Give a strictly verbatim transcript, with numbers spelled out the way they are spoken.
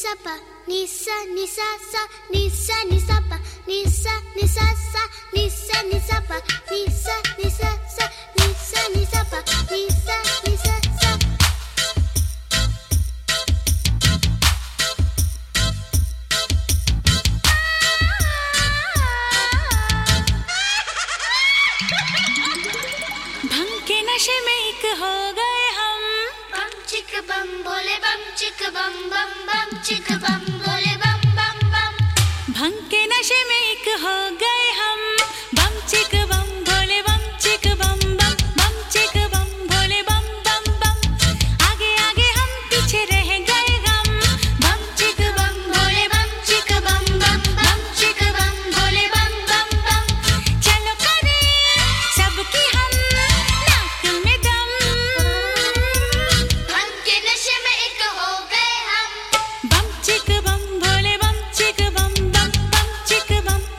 sa pa ni sa ni sa sa ni sa ni sa pa ni sa ni sa sa ni sa ni sa pa ni sa ni sa sa ni sa ni sa pa ni sa ni sa sa. भंग के नशे में एक हो गए हम, बम चिक बम बोले बम चिक बम बम बम चिक बम बोले बम बम बम. भंग के नशे में एक हो गए हम, बम चिक बम भोले बम चिक बम बम बम चिक बम भोले बम बम बम. आगे आगे हम पीछे रह गए हम, बम चिक बम भोले बम चिक बम बम बम चिक बम भोले बम बम बम. चलो करें सबकी हम नाक में दम, बम के नशे में एक हो गए हम, बम चिक बम भोले बम चिक बम बम बम चिक बम